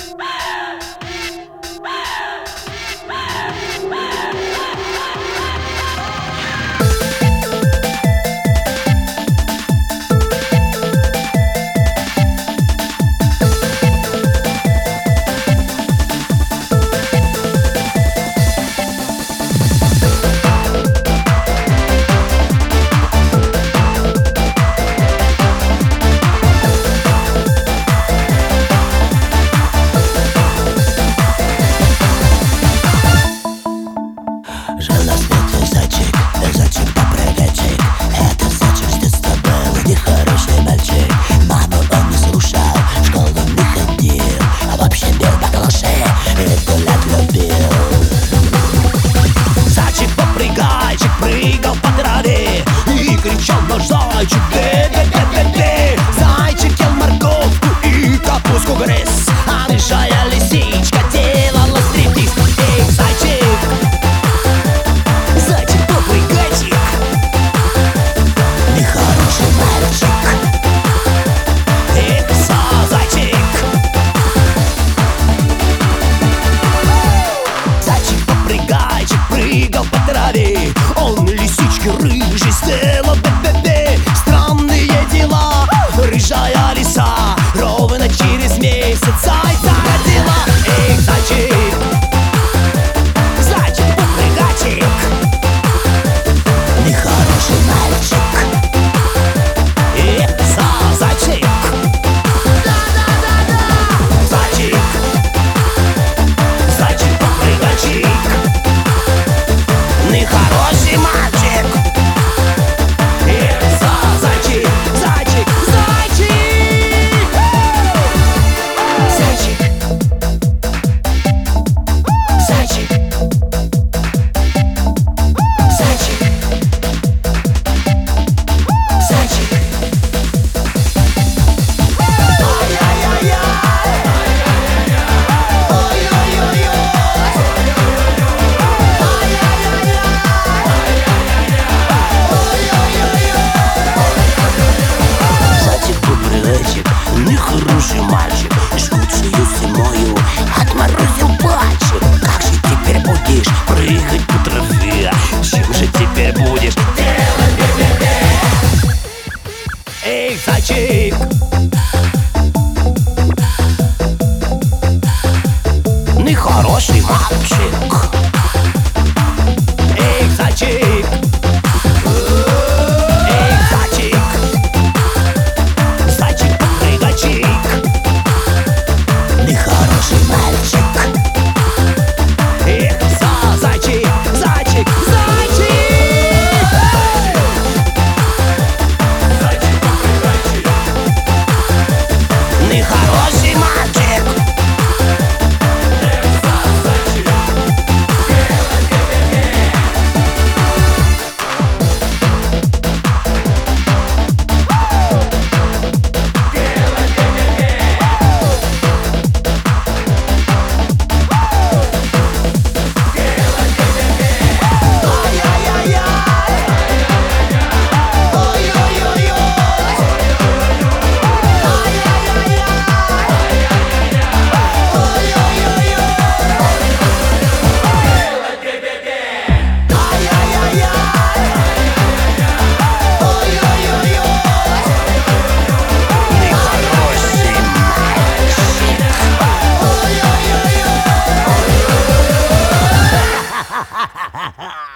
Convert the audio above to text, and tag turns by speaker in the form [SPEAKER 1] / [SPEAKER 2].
[SPEAKER 1] Жил на свете зайчик, зайчик попрыгайчик. Это зайчик с детства был нехороший мальчик. Маму он не слушал, в школу не ходил, а вообще бил баклаши и гулять любил. Зайчик попрыгайчик прыгал по траве и кричал наш зайчик: гэ-гэ-гэ-гэ-гэ. Зайчик ел морковку и капустку грыз, а рыжая лисичка делала стриптиз. Эй, зайчик! Прыгал по траве, он лисички рыжий сделал бе-бе-бе. Странные дела, рыжая лиса ровно через месяц зайца родила. Эй, зайчик, зайчик попрыгайчик, нехороший мальчик. Эх, зайчик, да-да-да-да, зайчик, зайчик попрыгайчик, нехороший мальчик. Зайчик, зайчик, зайчик. Зайчик, зайчик, зайчик, зайчик. Ай-яй-яй-яй, ой-ой-ой-ой, нехороший мальчик, жгучую зимою отморозил пальчик. Как же теперь будешь прыгать по траве? Чем же теперь будешь делать бе-бе-бе? Эй, зайчик, нехороший мальчик. Эй, зайчик, эй, зайчик, зайчик попрыгайчик, нехороший мальчик. Эх, зайчик, зайчик, зайчик. Зайчик попрыгайчик, нехороший мальчик. Эх, зайчик, Ha ha ha ha!